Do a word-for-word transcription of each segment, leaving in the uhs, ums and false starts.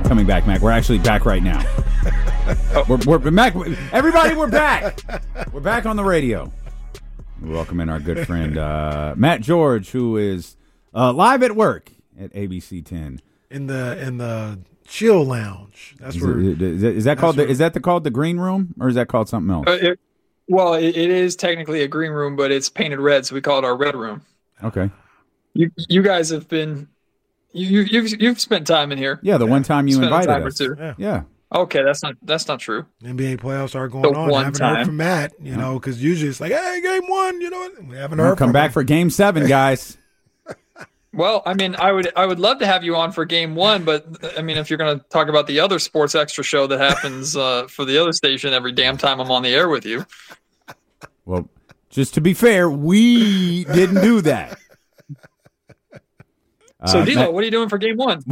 coming back, Mac. We're actually back right now. oh. We're, we're Mac. Everybody, we're back. We're back on the radio. We welcome in our good friend uh, Matt George, who is uh, live at work at A B C ten in the in the chill lounge. That's is where it, is, that, is that called? The, is that the, called the green room, or is that called something else? Uh, it, well, it, it is technically a green room, but it's painted red, so we call it our red room. Okay. You you guys have been you you've you've spent time in here. Yeah, the yeah. one time you spent invited time us. Or two. Yeah. yeah. Okay, that's not that's not true. N B A playoffs are going the on. I haven't time. heard from Matt, you know, because usually it's like, hey, game one, you know, we haven't we'll heard. Come from back him. for game seven, guys. Well, I mean, I would I would love to have you on for game one, but I mean, if you're going to talk about the other sports extra show that happens uh, for the other station every damn time I'm on the air with you. Well, just to be fair, we didn't do that. So, uh, Dilo, Matt, what are you doing for game one?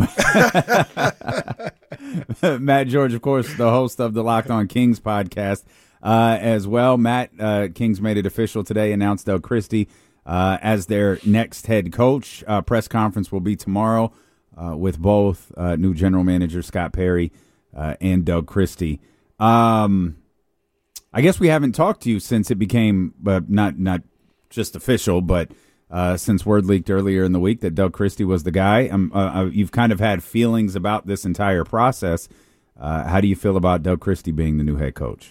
Matt George, of course, the host of the Locked On Kings podcast uh, as well. Matt, uh, Kings made it official today, announced Doug Christie uh, as their next head coach. Uh, press conference will be tomorrow uh, with both uh, new general manager Scott Perry uh, and Doug Christie. Um, I guess we haven't talked to you since it became uh, not not just official, but Uh, since word leaked earlier in the week that Doug Christie was the guy. Um, uh, you've kind of had feelings about this entire process. Uh, how do you feel about Doug Christie being the new head coach?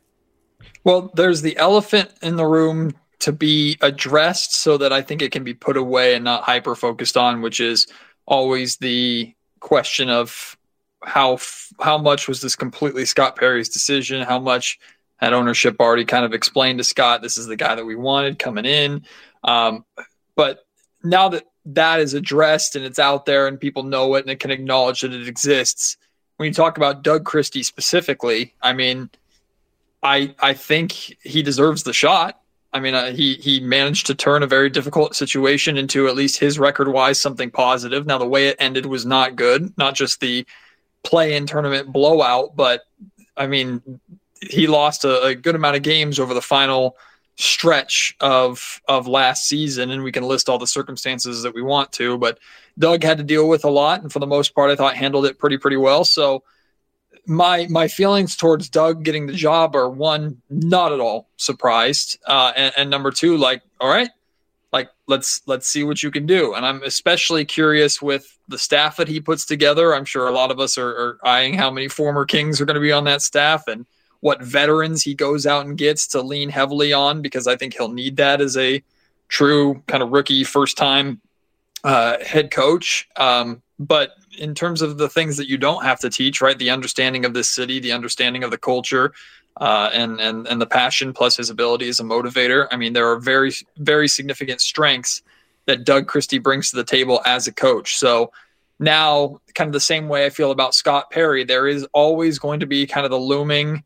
Well, there's the elephant in the room to be addressed so that I think it can be put away and not hyper-focused on, which is always the question of how how much was this completely Scott Perry's decision? How much had ownership already kind of explained to Scott, this is the guy that we wanted coming in? Um, but now that that is addressed and it's out there and people know it and it can acknowledge that it exists, when you talk about Doug Christie specifically, I mean, I I think he deserves the shot. I mean, uh, he he managed to turn a very difficult situation into, at least his record-wise, something positive. Now, the way it ended was not good, not just the play-in tournament blowout, but, I mean, he lost a, a good amount of games over the final stretch of of last season, and we can list all the circumstances that we want to, but Doug had to deal with a lot, and for the most part I thought handled it pretty pretty well. So my my feelings towards Doug getting the job are, one, not at all surprised, uh and, and number two, like, all right, like let's let's see what you can do. And I'm especially curious with the staff that he puts together. I'm sure a lot of us are, are eyeing how many former Kings are going to be on that staff and what veterans he goes out and gets to lean heavily on, because I think he'll need that as a true kind of rookie first-time uh, head coach. Um, but in terms of the things that you don't have to teach, right, the understanding of this city, the understanding of the culture, uh, and and and the passion, plus his ability as a motivator, I mean, there are very, very significant strengths that Doug Christie brings to the table as a coach. So now, kind of the same way I feel about Scott Perry, there is always going to be kind of the looming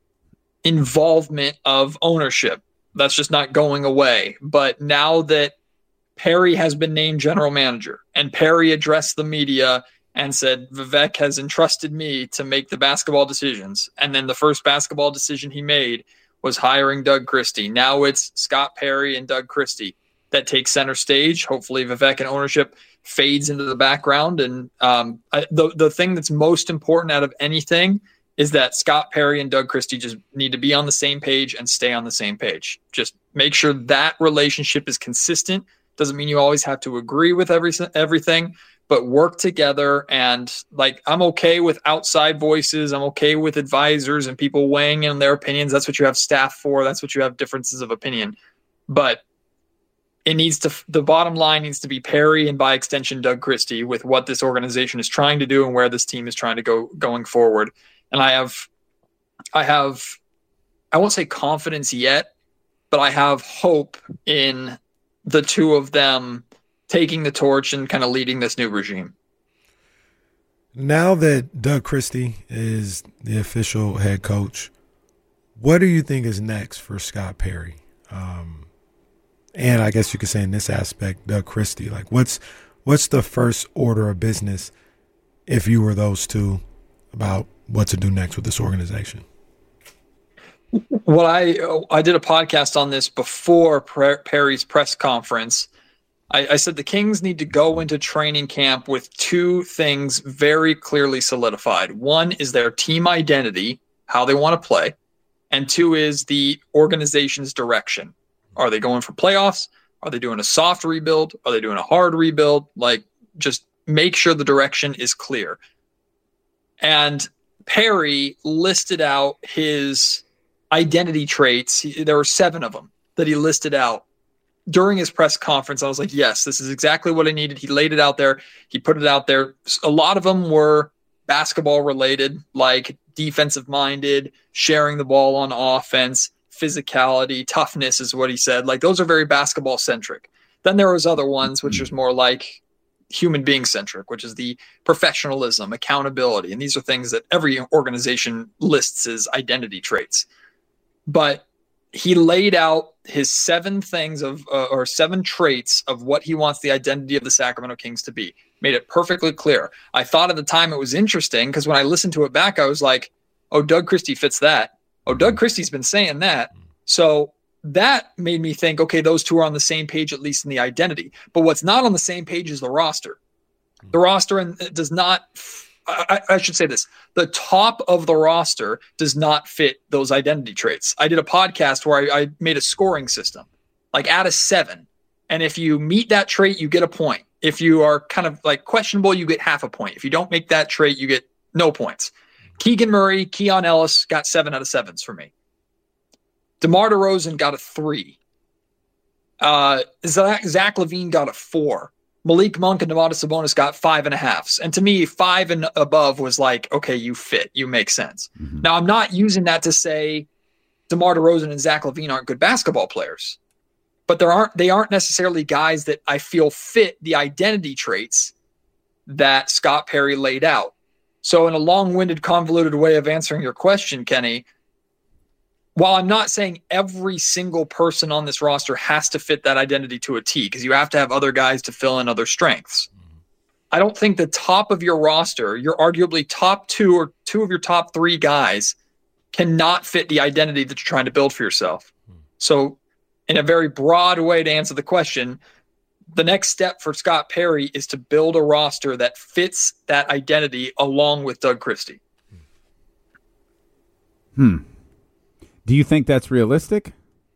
involvement of ownership. That's just not going away. But now that Perry has been named general manager and Perry addressed the media and said, Vivek has entrusted me to make the basketball decisions, and then the first basketball decision he made was hiring Doug Christie. Now it's Scott Perry and Doug Christie that take center stage. Hopefully Vivek and ownership fades into the background. And um, I, the, the thing that's most important out of anything is that Scott Perry and Doug Christie just need to be on the same page and stay on the same page. Just make sure that relationship is consistent. Doesn't mean you always have to agree with every, everything, but work together. And like, I'm okay with outside voices. I'm okay with advisors and people weighing in on their opinions. That's what you have staff for. That's what you have differences of opinion. But it needs to, the bottom line needs to be Perry and by extension, Doug Christie, with what this organization is trying to do and where this team is trying to go going forward. And I have, I have, I won't say confidence yet, but I have hope in the two of them taking the torch and kind of leading this new regime. Now that Doug Christie is the official head coach, what do you think is next for Scott Perry? Um, and I guess you could say in this aspect, Doug Christie, like what's, what's the first order of business if you were those two about what to do next with this organization? Well, I I did a podcast on this before Perry's press conference, I, I said the Kings need to go into training camp with two things very clearly solidified. One is their team identity, how they want to play, and two is the organization's direction. Are they going for playoffs? Are they doing a soft rebuild? Are they doing a hard rebuild? Like, just make sure the direction is clear. And Perry listed out his identity traits. He, there were seven of them that he listed out during his press conference. I was like, yes, this is exactly what I needed. He laid it out there. He put it out there. A lot of them were basketball related, like defensive minded, sharing the ball on offense, physicality, toughness is what he said. Like, those are very basketball centric. Then there was other ones, which is more like human being centric, which is the professionalism, accountability. And these are things that every organization lists as identity traits. But he laid out his seven things of, uh, or seven traits of what he wants the identity of the Sacramento Kings to be. Made it perfectly clear. I thought at the time it was interesting because when I listened to it back, I was like, oh, Doug Christie fits that. Oh, Doug Christie's been saying that. So that made me think, okay, those two are on the same page, at least in the identity. But what's not on the same page is the roster. The roster and does not, I, I should say this, the top of the roster does not fit those identity traits. I did a podcast where I, I made a scoring system, like out of seven. And if you meet that trait, you get a point. If you are kind of like questionable, you get half a point. If you don't make that trait, you get no points. Keegan Murray, Keon Ellis got seven out of sevens for me. DeMar DeRozan got a three. Uh, Zach, Zach LaVine got a four. Malik Monk and Domantas Sabonis got five and a halves. And to me, five and above was like, okay, you fit, you make sense. Mm-hmm. Now, I'm not using that to say DeMar DeRozan and Zach LaVine aren't good basketball players, but there aren't, they aren't necessarily guys that I feel fit the identity traits that Scott Perry laid out. So in a long-winded, convoluted way of answering your question, Kenny, while I'm not saying every single person on this roster has to fit that identity to a T, because you have to have other guys to fill in other strengths, I don't think the top of your roster, your arguably top two or two of your top three guys, cannot fit the identity that you're trying to build for yourself. So in a very broad way to answer the question, the next step for Scott Perry is to build a roster that fits that identity along with Doug Christie. Hmm. Do you think that's realistic?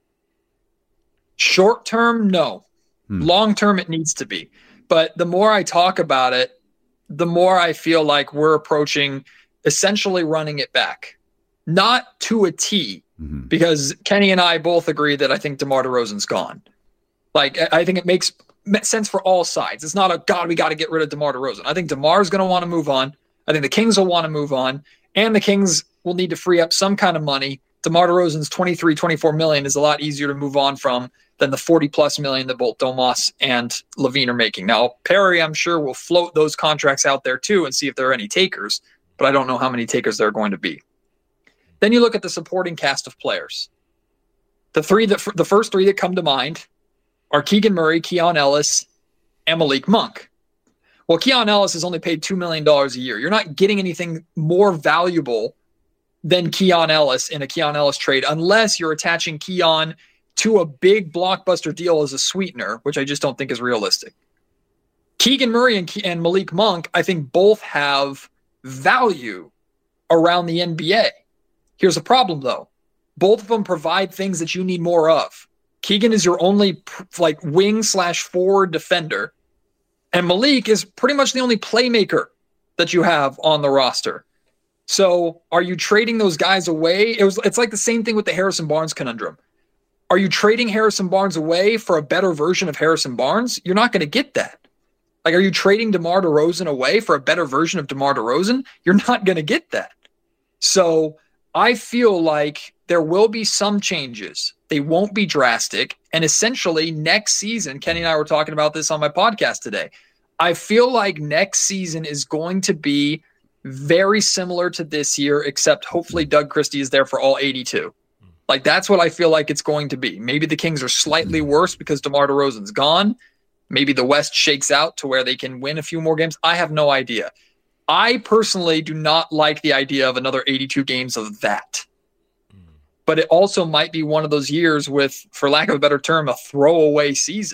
Short term, no. Hmm. Long term, it needs to be. But the more I talk about it, the more I feel like we're approaching essentially running it back. Not to a T, mm-hmm. because Kenny and I both agree that I think DeMar DeRozan's gone. Like, I think it makes sense for all sides. It's not a, God, we got to get rid of DeMar DeRozan. I think DeMar's going to want to move on. I think the Kings will want to move on. And the Kings will need to free up some kind of money. DeMar DeRozan's twenty-three, twenty-four million is a lot easier to move on from than the forty plus million that both Domas and LaVine are making. Now, Perry, I'm sure, will float those contracts out there too and see if there are any takers, but I don't know how many takers there are going to be. Then you look at the supporting cast of players. The three that the first three that come to mind are Keegan Murray, Keon Ellis, and Malik Monk. Well, Keon Ellis is only paid two million dollars a year. You're not getting anything more valuable than Keon Ellis in a Keon Ellis trade, unless you're attaching Keon to a big blockbuster deal as a sweetener, which I just don't think is realistic. Keegan Murray and, Ke- and Malik Monk, I think both have value around the N B A. Here's a problem, though. Both of them provide things that you need more of. Keegan is your only like wing slash forward defender, and Malik is pretty much the only playmaker that you have on the roster. So are you trading those guys away? It was, it's like the same thing with the Harrison Barnes conundrum. Are you trading Harrison Barnes away for a better version of Harrison Barnes? You're not going to get that. Like, are you trading DeMar DeRozan away for a better version of DeMar DeRozan? You're not going to get that. So I feel like there will be some changes. They won't be drastic. And essentially next season, Kenny and I were talking about this on my podcast today. I feel like next season is going to be very similar to this year, except hopefully Doug Christie is there for all eighty-two. Like, that's what I feel like it's going to be. Maybe the Kings are slightly worse because DeMar DeRozan's gone. Maybe the West shakes out to where they can win a few more games. I have no idea. I personally do not like the idea of another eighty-two games of that. But it also might be one of those years with, for lack of a better term, a throwaway season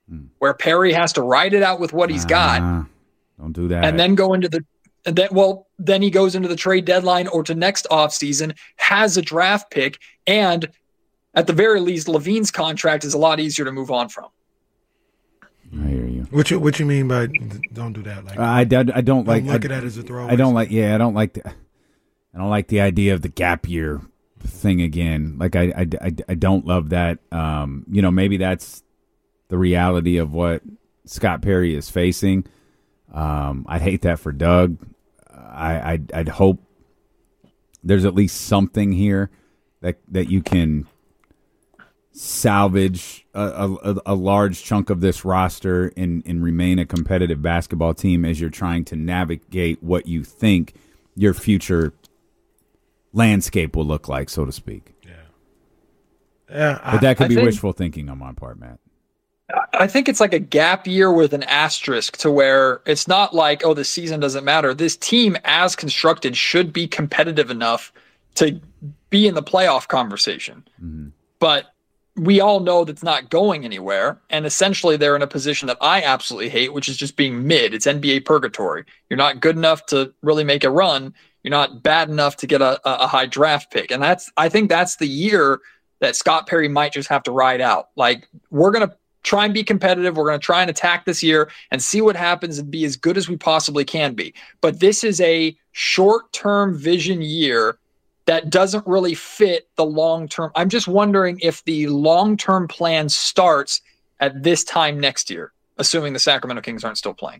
mm. where Perry has to ride it out with what he's got. Uh, don't do that. And then go into the and then well, then he goes into the trade deadline or to next offseason, has a draft pick, and at the very least, Levine's contract is a lot easier to move on from. I hear you. What you what you mean by don't do that? Like I, I, I don't don't like look I, at it as a throwaway. I don't like. Yeah, I don't like the. I don't like the idea of the gap year thing again. Like I, I, I, I don't love that. Um, you know, maybe that's the reality of what Scott Perry is facing. Um, I'd hate that for Doug. I, I'd, I'd hope there's at least something here that that you can salvage a, a, a large chunk of this roster and, and remain a competitive basketball team as you're trying to navigate what you think your future landscape will look like, so to speak. Yeah, yeah. But that could I be think, wishful thinking on my part, Matt. I think it's like a gap year with an asterisk to where it's not like, oh, the season doesn't matter. This team, as constructed, should be competitive enough to be in the playoff conversation. Mm-hmm. But we all know that's not going anywhere. And essentially, they're in a position that I absolutely hate, which is just being mid. It's N B A purgatory. You're not good enough to really make a run. You're not bad enough to get a, a high draft pick. And that's, I think that's the year that Scott Perry might just have to ride out. Like, we're going to try and be competitive. We're going to try and attack this year and see what happens and be as good as we possibly can be. But this is a short-term vision year that doesn't really fit the long-term. I'm just wondering if the long-term plan starts at this time next year, assuming the Sacramento Kings aren't still playing.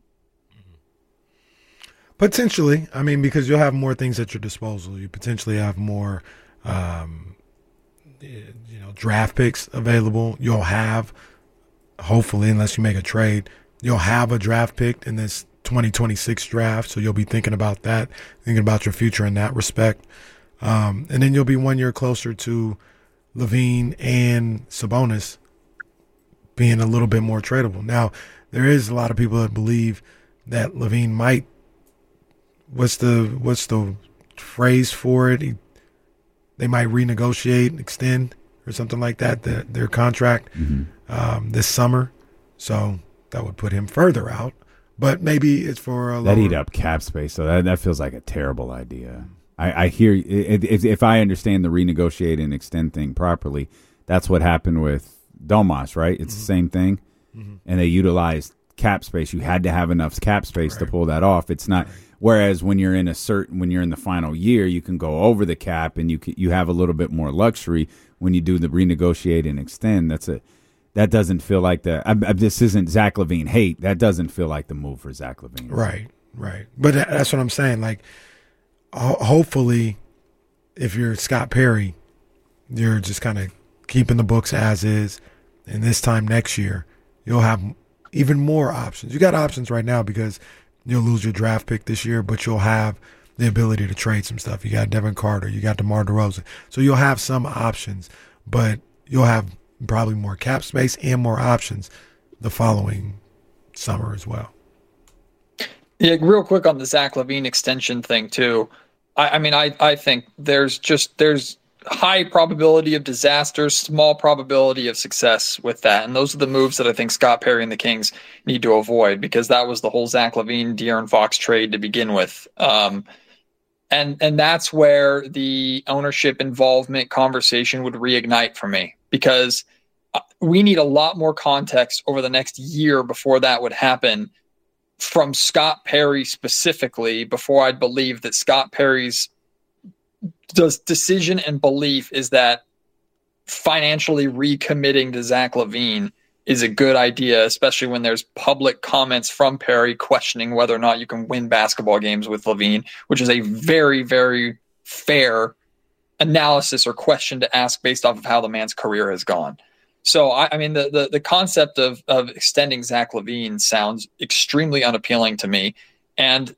Potentially. I mean, because you'll have more things at your disposal. You potentially have more, um, you know, draft picks available. You'll have, hopefully, unless you make a trade, you'll have a draft pick in this twenty twenty-six draft. So you'll be thinking about that, thinking about your future in that respect. Um, and then you'll be one year closer to LaVine and Sabonis being a little bit more tradable. Now, there is a lot of people that believe that LaVine might, what's the what's the phrase for it? He, they might renegotiate, extend, or something like that, the, their contract mm-hmm. um, this summer. So that would put him further out. But maybe it's for a that lower, eat up cap space. So that that feels like a terrible idea. I, I hear if, if I understand the renegotiate and extend thing properly, that's what happened with Domas, right? It's mm-hmm. the same thing, mm-hmm. and they utilized cap space. You had to have enough cap space right. to pull that off. It's not. Right. Whereas when you're in a certain, when you're in the final year, you can go over the cap and you can, you have a little bit more luxury when you do the renegotiate and extend. That's a that doesn't feel like the. I, I, this isn't Zach LaVine hate. That doesn't feel like the move for Zach LaVine. Right, right. But that, that's what I'm saying. Like, ho- hopefully, if you're Scott Perry, you're just kind of keeping the books as is, and this time next year, you'll have even more options. You got options right now because you'll lose your draft pick this year, but you'll have the ability to trade some stuff. You got Devin Carter, you got DeMar DeRozan. So you'll have some options, but you'll have probably more cap space and more options the following summer as well. Yeah, real quick on the Zach LaVine extension thing too. I, I mean, I, I think there's just there's high probability of disaster, small probability of success with that. And those are the moves that I think Scott Perry and the Kings need to avoid, because that was the whole Zach LaVine, De'Aaron Fox trade to begin with. Um, and and that's where the ownership involvement conversation would reignite for me, because we need a lot more context over the next year before that would happen from Scott Perry specifically, before I'd believe that Scott Perry's does decision and belief is that financially recommitting to Zach LaVine is a good idea, especially when there's public comments from Perry questioning whether or not you can win basketball games with LaVine, which is a very, very fair analysis or question to ask based off of how the man's career has gone. So, I, I mean, the, the, the concept of, of extending Zach LaVine sounds extremely unappealing to me. And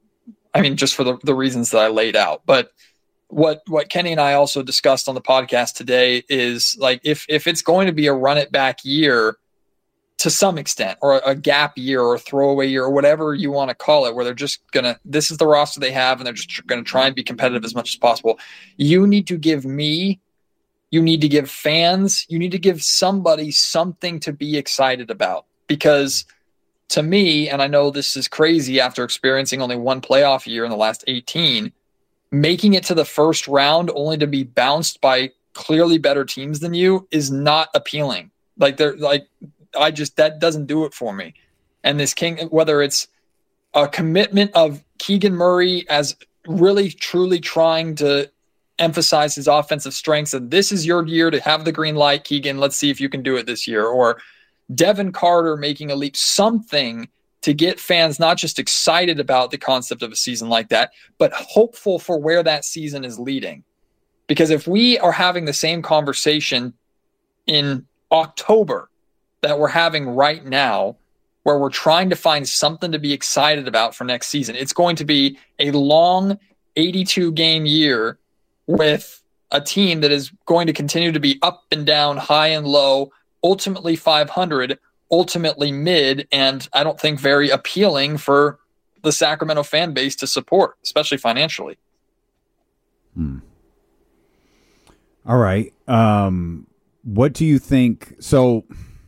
I mean, just for the, the reasons that I laid out, but What what Kenny and I also discussed on the podcast today is, like, if if it's going to be a run it back year to some extent, or a, a gap year or a throwaway year or whatever you want to call it, where they're just going to, this is the roster they have and they're just going to try and be competitive as much as possible, you need to give me, you need to give fans, you need to give somebody something to be excited about. because to me, and I know this is crazy after experiencing only one playoff year in the last eighteen, making it to the first round only to be bounced by clearly better teams than you is not appealing. Like they're like, I just, that doesn't do it for me. And this King, whether it's a commitment of Keegan Murray as really truly trying to emphasize his offensive strengths, and this is your year to have the green light, Keegan, let's see if you can do it this year, or Devin Carter making a leap, something to get fans not just excited about the concept of a season like that, but hopeful for where that season is leading. Because if we are having the same conversation in October that we're having right now, where we're trying to find something to be excited about for next season, it's going to be a long eighty-two game year with a team that is going to continue to be up and down, high and low, ultimately five hundred, ultimately mid, and I don't think very appealing for the Sacramento fan base to support, especially financially. Hmm. All right. Um, what do you think? So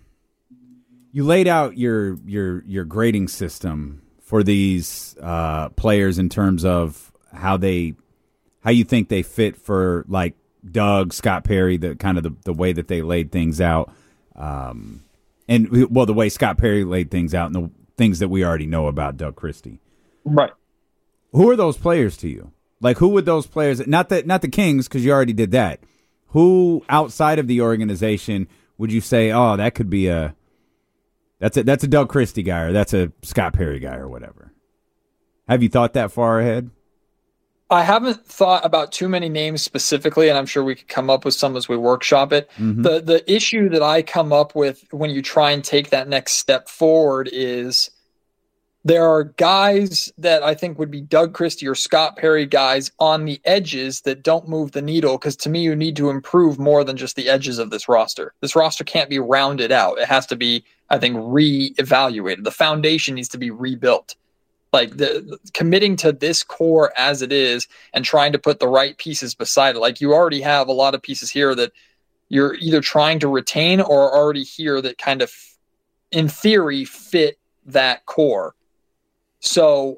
you laid out your your your grading system for these uh, players in terms of how they how you think they fit for, like, Doug, Scott Perry, the kind of the, the way that they laid things out. Um, and well, the way Scott Perry laid things out and the things that we already know about Doug Christie. Right. Who are those players to you? Like, who would those players, not the, not the Kings, because you already did that. Who outside of the organization would you say, oh, that could be a, that's a, that's a Doug Christie guy, or that's a Scott Perry guy, or whatever? Have you thought that far ahead? I haven't thought about too many names specifically, and I'm sure we could come up with some as we workshop it. Mm-hmm. The the issue that I come up with when you try and take that next step forward is there are guys that I think would be Doug Christie or Scott Perry guys on the edges that don't move the needle, because to me you need to improve more than just the edges of this roster. This roster can't be rounded out. It has to be, I think, re-evaluated. The foundation needs to be rebuilt. Like the committing to this core as it is and trying to put the right pieces beside it. Like you already have a lot of pieces here that you're either trying to retain or already here that kind of, in theory, fit that core. So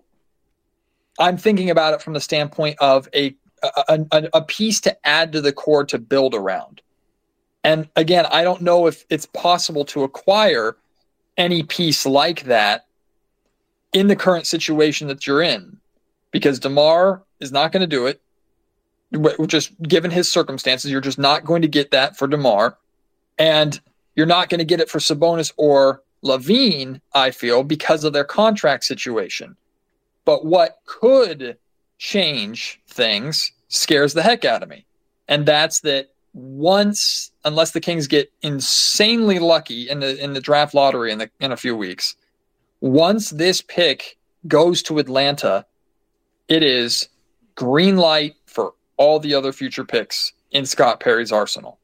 I'm thinking about it from the standpoint of a, a, a, a piece to add to the core to build around. And again, I don't know if it's possible to acquire any piece like that in the current situation that you're in, because DeMar is not going to do it. Just given his circumstances, you're just not going to get that for DeMar, and you're not going to get it for Sabonis or LaVine, I feel, because of their contract situation. But what could change things scares the heck out of me. And that's that once, unless the Kings get insanely lucky in the in the draft lottery in the in a few weeks, once this pick goes to Atlanta, it is green light for all the other future picks in Scott Perry's arsenal.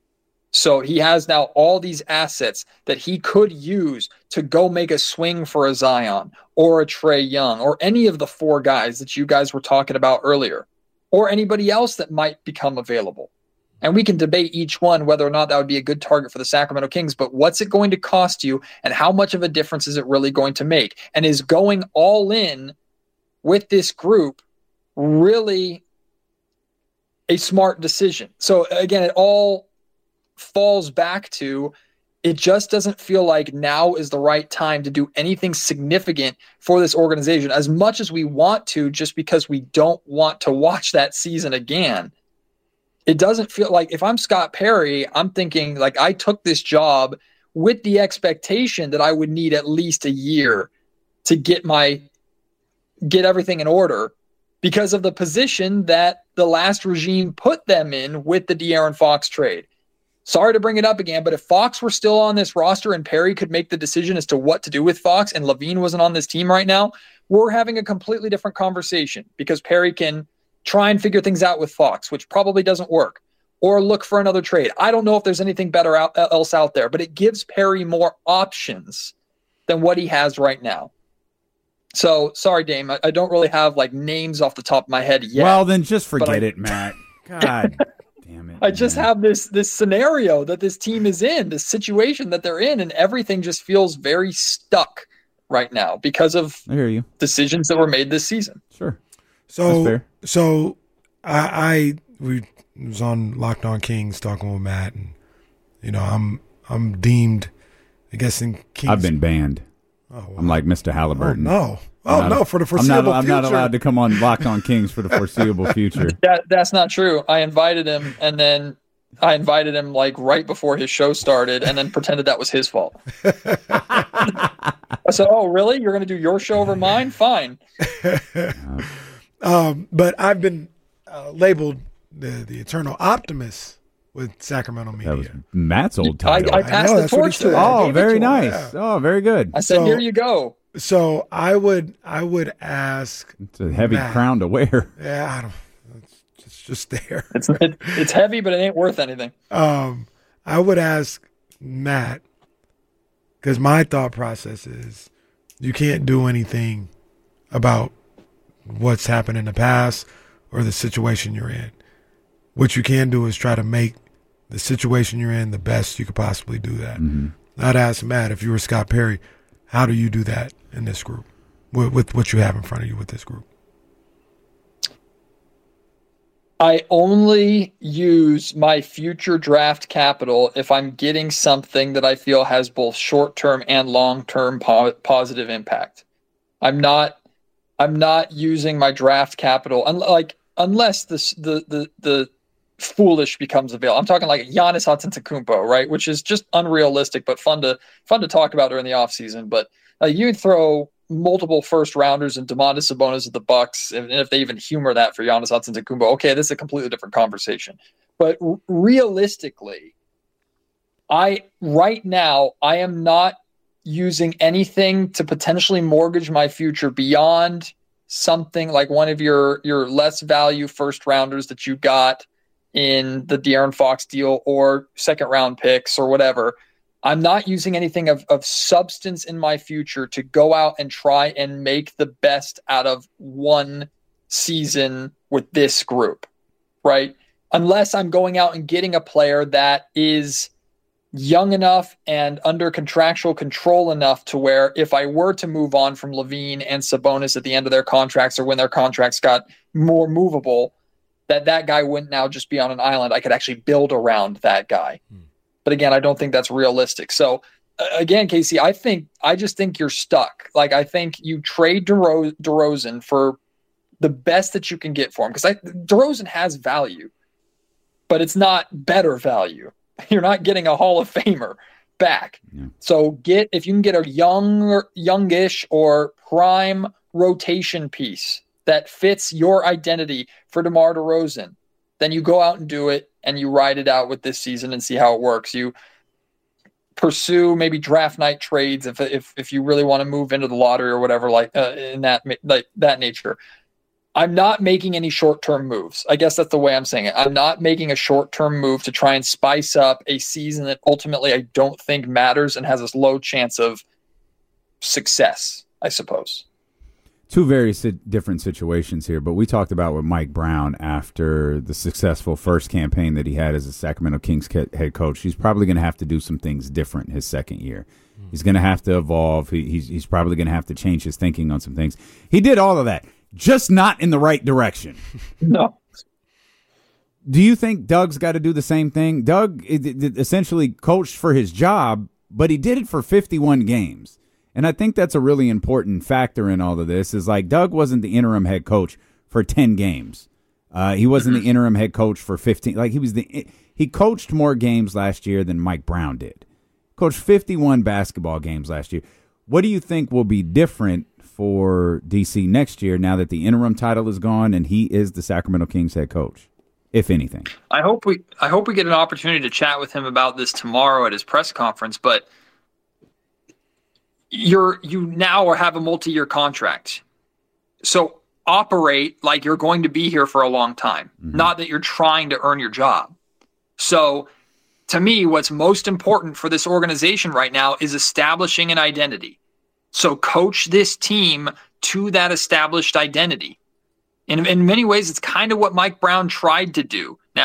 So he has now all these assets that he could use to go make a swing for a Zion or a Trae Young or any of the four guys that you guys were talking about earlier, or anybody else that might become available. And we can debate each one whether or not that would be a good target for the Sacramento Kings, but what's it going to cost you and how much of a difference is it really going to make? And is going all in with this group really a smart decision? So again, it all falls back to, it just doesn't feel like now is the right time to do anything significant for this organization as much as we want to, just because we don't want to watch that season again. It doesn't feel like, if I'm Scott Perry, I'm thinking like I took this job with the expectation that I would need at least a year to get my get everything in order because of the position that the last regime put them in with the De'Aaron Fox trade. Sorry to bring it up again, but if Fox were still on this roster and Perry could make the decision as to what to do with Fox and LaVine wasn't on this team right now, we're having a completely different conversation, because Perry can try and figure things out with Fox, which probably doesn't work, or look for another trade. I don't know if there's anything better out, else out there, but it gives Perry more options than what he has right now. So, sorry, Dame, I, I don't really have like names off the top of my head yet. Well, then just forget I, it, Matt. God damn it. I just Yeah. have this this scenario that this team is in, this situation that they're in, and everything just feels very stuck right now because of I hear you. decisions that were made this season. Sure. That's So, fair. so I, I we was on Locked On Kings talking with Matt, and you know, I'm I'm deemed, I guess in Kings. I've been banned. Oh, wow. I'm like Mister Oh Halliburton. no! I'm Oh not- no! For the I'm foreseeable not. I'm future. not allowed to come on Locked On Kings for the foreseeable future. That that's not true. I invited him, and then I invited him like right before his show started, and then pretended that was his fault. I said, "Oh, really? You're going to do your show over mine? Fine." Um, but I've been uh, labeled the the eternal optimist with Sacramento That was media. Matt's old I, title. I passed know, the that's what he torch to him. said. I oh, gave it very to him. nice. Oh, very good. I said, So- "Here you go." So I would I would ask. It's a heavy Matt. crown to wear. Yeah, I don't. It's, it's just there. It's it, it's heavy, but it ain't worth anything. Um, I would ask Matt, because my thought process is you can't do anything about what's happened in the past or the situation you're in. What you can do is try to make the situation you're in the best you could possibly do that. Mm-hmm. I'd ask Matt, if you were Scott Perry, how do you do that in this group with, with what you have in front of you with this group? I only use my future draft capital if I'm getting something that I feel has both short-term and long-term po- positive impact. I'm not I'm not using my draft capital un- like unless this the the the foolish becomes available. I'm talking like Giannis Antetokounmpo, right? Which is just unrealistic but fun to fun to talk about during the offseason. But uh, you can throw multiple first rounders and Domantas Sabonis at the Bucks, and if they even humor that for Giannis Antetokounmpo, okay, this is a completely different conversation. But r- realistically, I right now I am not using anything to potentially mortgage my future beyond something like one of your your less value first rounders that you got in the De'Aaron Fox deal or second round picks or whatever. I'm not using anything of, of substance in my future to go out and try and make the best out of one season with this group, right? Unless I'm going out and getting a player that is young enough and under contractual control enough to where if I were to move on from Levine and Sabonis at the end of their contracts or when their contracts got more movable, that that guy wouldn't now just be on an island. I could actually build around that guy. Hmm. But again, I don't think that's realistic. So uh, again, Casey, I think I just think you're stuck. Like I think you trade DeRo- DeRozan for the best that you can get for him because DeRozan has value, but it's not better value. You're not getting a Hall of Famer back. Yeah. So get if you can get a young, youngish or prime rotation piece that fits your identity for DeMar DeRozan, then you go out and do it and you ride it out with this season and see how it works. You pursue maybe draft night trades if if if you really want to move into the lottery or whatever like uh, in that like that nature. I'm not making any short-term moves. I guess that's the way I'm saying it. I'm not making a short-term move to try and spice up a season that ultimately I don't think matters and has a low chance of success, I suppose. Two very si- different situations here, but we talked about with Mike Brown after the successful first campaign that he had as a Sacramento Kings head coach. He's probably going to have to do some things different his second year. Mm. He's going to have to evolve. He, he's, he's probably going to have to change his thinking on some things. He did all of that, just not in the right direction. No. Do you think Doug's got to do the same thing? Doug essentially coached for his job, but he did it for fifty-one games. And I think that's a really important factor in all of this is like Doug wasn't the interim head coach for ten games. Uh, he wasn't the interim head coach for fifteen. Like he was the he coached more games last year than Mike Brown did. Coached fifty-one basketball games last year. What do you think will be different for D C next year now that the interim title is gone and he is the Sacramento Kings head coach, if anything? I hope we I hope we get an opportunity to chat with him about this tomorrow at his press conference, but You're you now have a multi-year contract. So operate like you're going to be here for a long time, mm-hmm. not that you're trying to earn your job. So to me, what's most important for this organization right now is establishing an identity. So coach this team to that established identity. In, in many ways, it's kind of what Mike Brown tried to do. Now,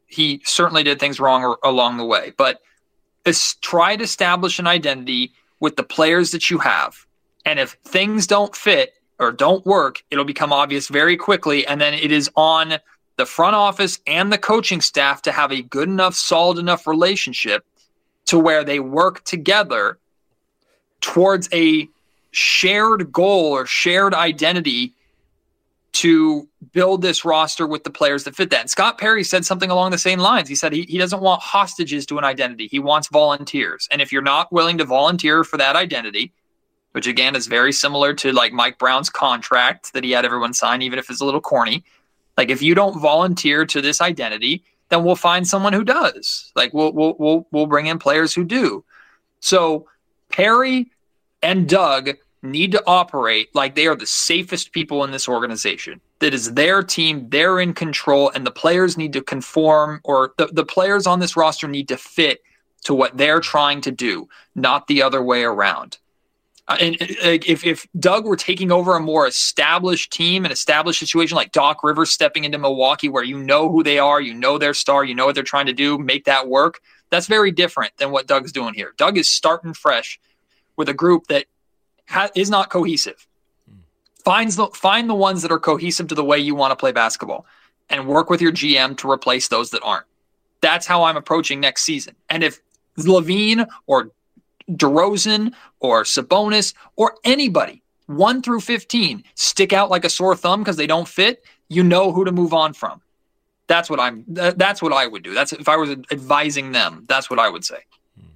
he certainly did things wrong or, along the way. But es- try to establish an identity with the players that you have. And if things don't fit or don't work, it'll become obvious very quickly. And then it is on the front office and the coaching staff to have a good enough, solid enough relationship to where they work together towards a shared goal or shared identity to build this roster with the players that fit that. And Scott Perry said something along the same lines. He said he, he doesn't want hostages to an identity. He wants volunteers. And if you're not willing to volunteer for that identity, which again is very similar to like Mike Brown's contract that he had everyone sign, even if it's a little corny, like if you don't volunteer to this identity, then we'll find someone who does. Like we'll we'll we'll, we'll bring in players who do. So Perry and Doug need to operate like they are the safest people in this organization. That is their team, they're in control, and the players need to conform, or the, the players on this roster need to fit to what they're trying to do, not the other way around. Uh, and uh, if, if Doug were taking over a more established team, an established situation like Doc Rivers stepping into Milwaukee where you know who they are, you know their star, you know what they're trying to do, make that work, that's very different than what Doug's doing here. Doug is starting fresh with a group that ha- is not cohesive. Finds the, find the ones that are cohesive to the way you want to play basketball and work with your G M to replace those that aren't. That's how I'm approaching next season. And if Levine or DeRozan or Sabonis or anybody, one through fifteen, stick out like a sore thumb because they don't fit, you know who to move on from. That's what I'm. That's what I would do. That's if I was advising them. That's what I would say.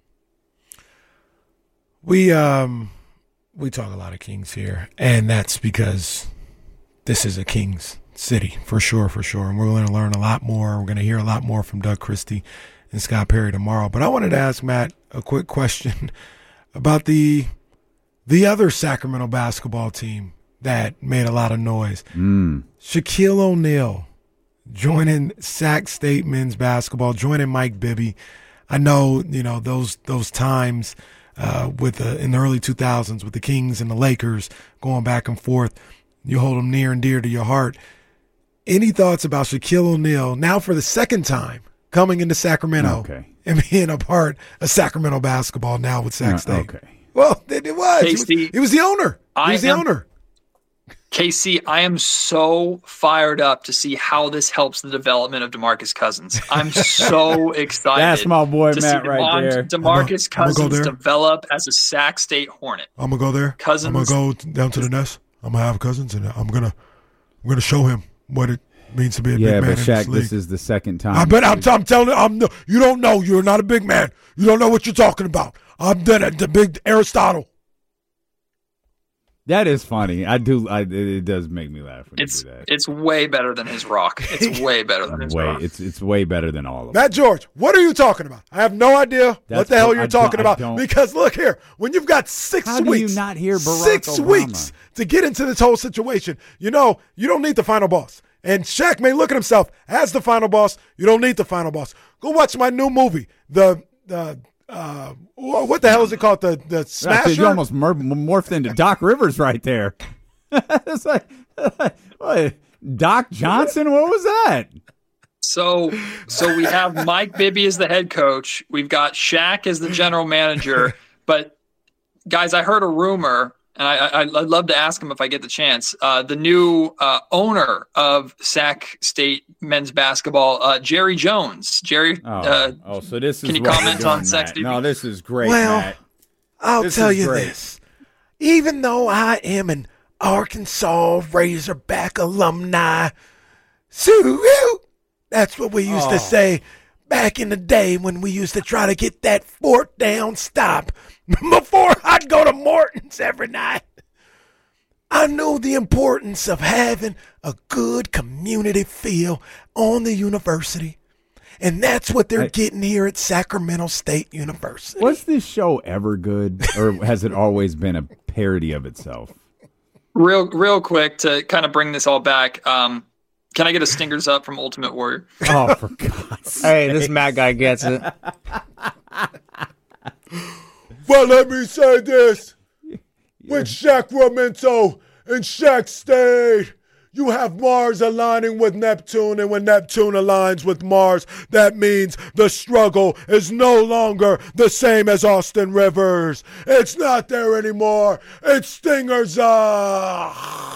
We um we talk a lot of Kings here, and that's because this is a Kings city for sure, for sure. And we're going to learn a lot more. We're going to hear a lot more from Doug Christie and Scott Perry tomorrow. But I wanted to ask Matt a quick question about the the other Sacramento basketball team that made a lot of noise. Mm. Shaquille O'Neal joining Sac State men's basketball, joining Mike Bibby. I know, you know, those those times uh, with the, in the early two thousands with the Kings and the Lakers going back and forth, you hold them near and dear to your heart. Any thoughts about Shaquille O'Neal now for the second time coming into Sacramento okay. and being a part of Sacramento basketball now with Sac Uh, State? okay. Well, it, it was. He was, he was the owner. He I was the am- owner. K C, I am so fired up to see how this helps the development of DeMarcus Cousins. I'm so excited. That's my boy to Matt see right DeMar- there. DeMarcus I'm gonna go Cousins there. develop as a Sac State Hornet. I'm gonna go there. Cousins. I'm gonna go down to the nest. I'm gonna have Cousins, and I'm gonna I'm gonna show him what it means to be a Yeah, big man but in Shaq, this league. this is the second time. I bet I'm, I'm telling you, I'm no, you don't know. You're not a big man. You don't know what you're talking about. I'm the, the big Aristotle. That is funny. I do. I, it does make me laugh when It's you do that. it's way better than his rock. It's way better than his way. rock. It's it's way better than all of them. Matt George, what are you talking about? I have no idea what That's the hell what- you're I don't- talking I about. don't- Because look here, when you've got six How do you weeks, not hear Barack six Obama? weeks to get into this whole situation, you know you don't need the final boss. And Shaq may look at himself as the final boss. You don't need the final boss. Go watch my new movie, the the uh, what the hell is it called? The the Smasher. You almost mor- morphed into Doc Rivers right there. It's like, what, Doc Johnson? What was that? So, so we have Mike Bibby as the head coach. We've got Shaq as the general manager. But guys, I heard a rumor, and I, I, I'd love to ask him if I get the chance. Uh, the new uh, owner of Sac State men's basketball, uh, Jerry Jones. Jerry, Oh, uh, oh so this is can you what we're comment doing, on Sac Matt. State? No, this is great, Well, Matt. I'll This tell is you great. this. Even though I am an Arkansas Razorback alumni, so that's what we used Oh. to say back in the day when we used to try to get that fourth down stop before I'd go to Morton's every night. I knew the importance of having a good community feel on the university. And that's what they're I- getting here at Sacramento State University. Was this show ever good, or has it always been a parody of itself? real, real quick to kind of bring this all back. Um, can I get a stingers up from Ultimate Warrior? Oh, for God's sake. Hey, this Matt guy gets it. Well, let me say this. With Sacramento and Sac State, You have Mars aligning with Neptune, and when Neptune aligns with Mars, that means the struggle is no longer the same as Austin Rivers. It's not there anymore. It's Stingers up.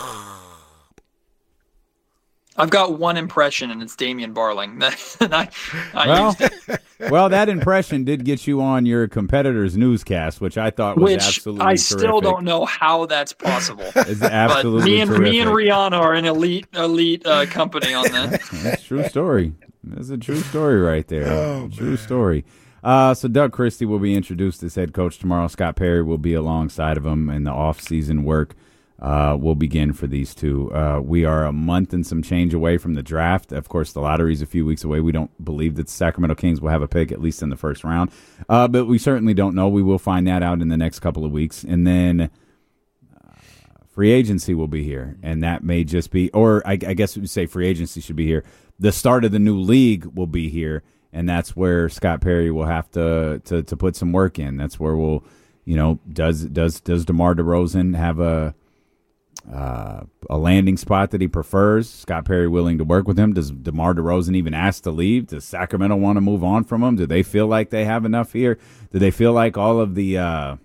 I've got one impression, and it's Damian Barling. and I, I well, used it. well, that impression did get you on your competitor's newscast, which I thought was which absolutely I terrific. still don't know how that's possible. It's absolutely but me and terrific. me and Rihanna are an elite elite uh, company on that. That's a true story. That's a true story right there. Oh, true man. story. Uh, so Doug Christie will be introduced as head coach tomorrow. Scott Perry will be alongside of him, and the off-season work uh, will begin for these two. Uh, we are a month and some change away from the draft. Of course, the lottery is a few weeks away. We don't believe that the Sacramento Kings will have a pick, at least in the first round. Uh, but we certainly don't know. We will find that out in the next couple of weeks. And then uh, free agency will be here, and that may just be, or I, I guess we would say free agency should be here. The start of the new league will be here, and that's where Scott Perry will have to, to, to put some work in. That's where we'll, you know, does does does DeMar DeRozan have a uh, a landing spot that he prefers? Scott Perry willing to work with him? Does DeMar DeRozan even ask to leave? Does Sacramento want to move on from him? Do they feel like they have enough here? Do they feel like all of the uh,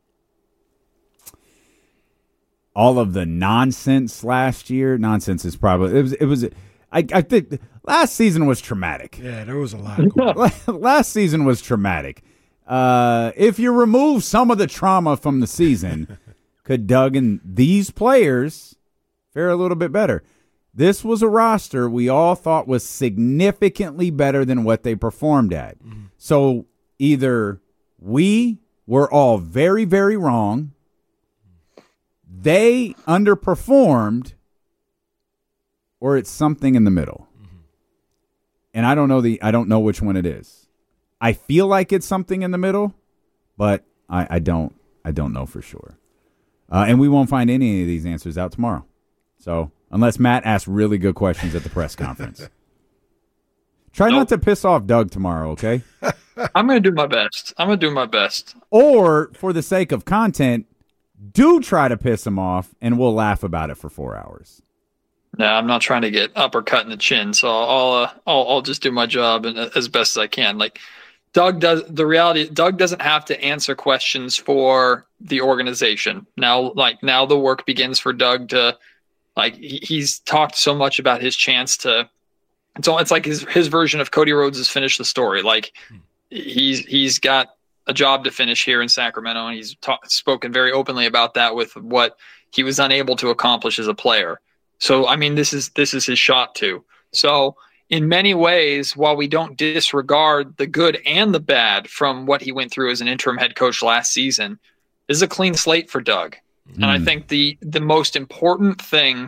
all of the nonsense last year? Nonsense is probably it was it was. I, I think last season was traumatic. Yeah, there was a lot. Of last season was traumatic. Uh, if you remove some of the trauma from the season, could Doug and these players fare a little bit better? This was a roster we all thought was significantly better than what they performed at. Mm-hmm. So either we were all very, very wrong, they underperformed, or it's something in the middle. Mm-hmm. And I don't know the I don't know which one it is. I feel like it's something in the middle, but I, I don't I don't know for sure. Uh, and we won't find any of these answers out tomorrow. So unless Matt asks really good questions at the press conference. Try nope. not to piss off Doug tomorrow, okay? I'm going to do my best. I'm going to do my best. Or, for the sake of content, do try to piss him off, and we'll laugh about it for four hours. No, I'm not trying to get uppercut in the chin, so I'll uh, I'll, I'll just do my job and, uh, as best as I can. Like Doug does, the reality, Doug doesn't have to answer questions for the organization. Now, like now, the work begins for Doug to, like he, he's talked so much about his chance to. It's all, it's like his his version of Cody Rhodes has finished the story. Like he's he's got a job to finish here in Sacramento, and he's ta- spoken very openly about that with what he was unable to accomplish as a player. So, I mean, this is this is his shot too. So, in many ways, while we don't disregard the good and the bad from what he went through as an interim head coach last season, this is a clean slate for Doug. Mm. And I think the the most important thing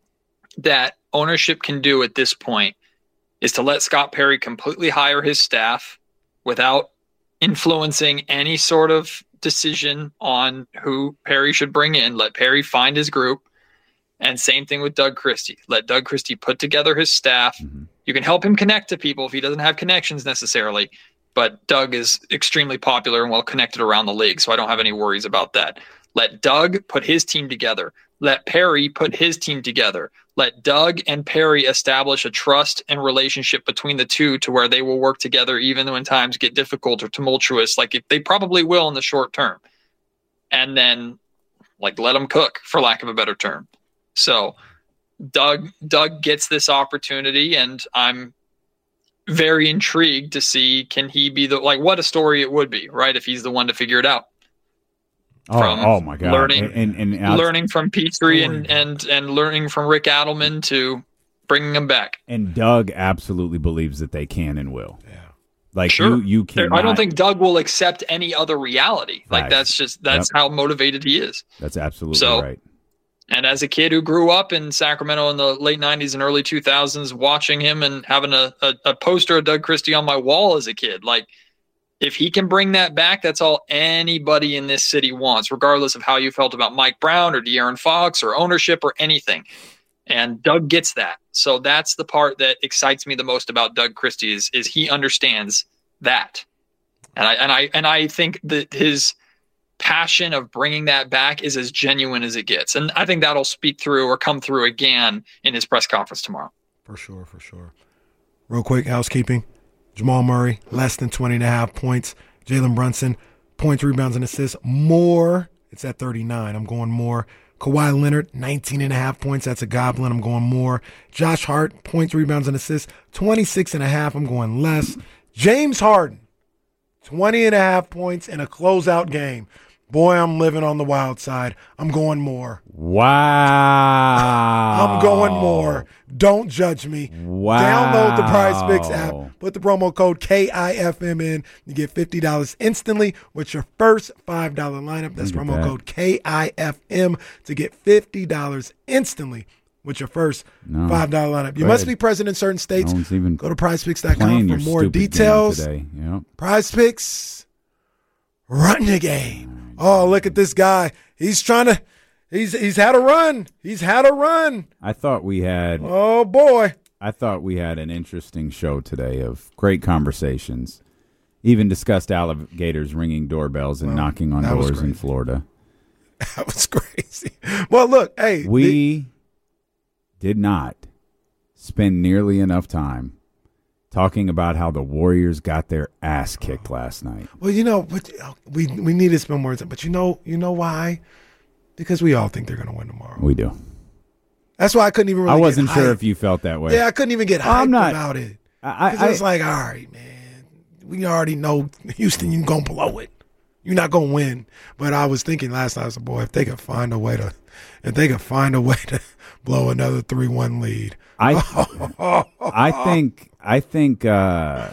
that ownership can do at this point is to let Scott Perry completely hire his staff without influencing any sort of decision on who Perry should bring in. Let Perry find his group. And same thing with Doug Christie. Let Doug Christie put together his staff. Mm-hmm. You can help him connect to people if he doesn't have connections necessarily. But Doug is extremely popular and well connected around the league, so I don't have any worries about that. Let Doug put his team together. Let Perry put his team together. Let Doug and Perry establish a trust and relationship between the two to where they will work together even when times get difficult or tumultuous, like if they probably will in the short term. And then like let them cook, for lack of a better term. So Doug Doug gets this opportunity, and I'm very intrigued to see, can he be the, like, what a story it would be, right, if he's the one to figure it out. Oh, from oh my God! Learning, and, and, and learning from Petrie and, and and learning from Rick Adelman to bringing him back. And Doug absolutely believes that they can and will. Yeah, like sure. you, you can. I don't think Doug will accept any other reality. Like Right. that's just that's Yep. how motivated he is. That's absolutely So- right. And as a kid who grew up in Sacramento in the late nineties and early two thousands, watching him and having a, a, a poster of Doug Christie on my wall as a kid, like if he can bring that back, that's all anybody in this city wants, regardless of how you felt about Mike Brown or De'Aaron Fox or ownership or anything. And Doug gets that. So that's the part that excites me the most about Doug Christie is, is he understands that. And I, and I, and I think that his, passion of bringing that back is as genuine as it gets. And I think that'll speak through or come through again in his press conference tomorrow. For sure, for sure. Real quick, housekeeping. Jamal Murray, less than twenty and a half points. Jalen Brunson, points, rebounds, and assists. More. It's at thirty-nine. I'm going more. Kawhi Leonard, nineteen and a half points. That's a goblin. I'm going more. Josh Hart, points, rebounds, and assists. twenty-six and a half. I'm going less. James Harden, twenty and a half points in a closeout game. Boy, I'm living on the wild side. I'm going more. Wow. I'm going more. Don't judge me. Wow. Download the PrizePicks app. Put the promo code K I F M in. You get fifty dollars instantly with your first five dollar lineup. That's promo that. code K I F M to get fifty dollars instantly with your first No. five dollar lineup. You Go must ahead. be present in certain states. No one's even Go to prize picks dot playing com your for more stupid game details. today. Yep. PrizePicks, run the game. Oh, look at this guy. He's trying to, he's he's had a run. He's had a run. I thought we had Oh, boy. I thought we had an interesting show today of great conversations. Even discussed alligators ringing doorbells and Well, knocking on that was doors in great. Florida. That was crazy. Well, look, hey. We the- did not spend nearly enough time talking about how the Warriors got their ass kicked last night. well, you know, but, we we need to spend more time. But you know, you know why? Because we all think they're going to win tomorrow. We do. That's why I couldn't even really I wasn't get sure hyped. if you felt that way. Yeah, I couldn't even get hyped I'm not- about it. I, Because I, it's like, all right, man, we already know Houston, you're going to blow it. You're not going to win. But I was thinking last night, I was like, boy, if they could find a way to, if they could find a way to blow another three one lead. I, I think, I think, uh,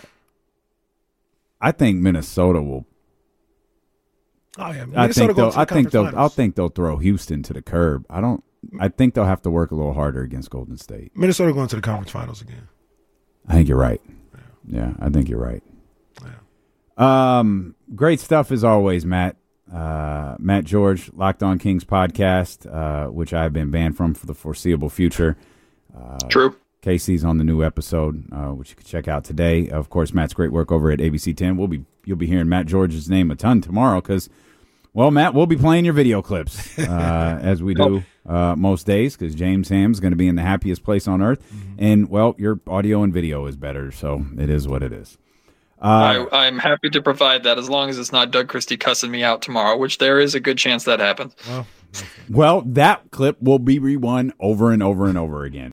I think Minnesota will. Oh, yeah. I Minnesota think going they'll. to the I think they'll. conference I finals. think they'll throw Houston to the curb. I don't. I think they'll have to work a little harder against Golden State. Minnesota going to the conference finals again. I think you're right. Yeah, I think you're right. Um, great stuff as always, Matt. Uh, Matt George, Locked On Kings podcast, uh, which I've been banned from for the foreseeable future. True. K C's on the new episode, uh, which you can check out today. Of course, Matt's great work over at A B C ten. We'll be you'll be hearing Matt George's name a ton tomorrow because, well, Matt, we'll be playing your video clips uh, as we do uh, most days because James Ham's going to be in the happiest place on earth, mm-hmm. and well, your audio and video is better, so it is what it is. Uh, I, I'm happy to provide that as long as it's not Doug Christie cussing me out tomorrow, which there is a good chance that happens. Well, well, that clip will be rerun over and over and over again.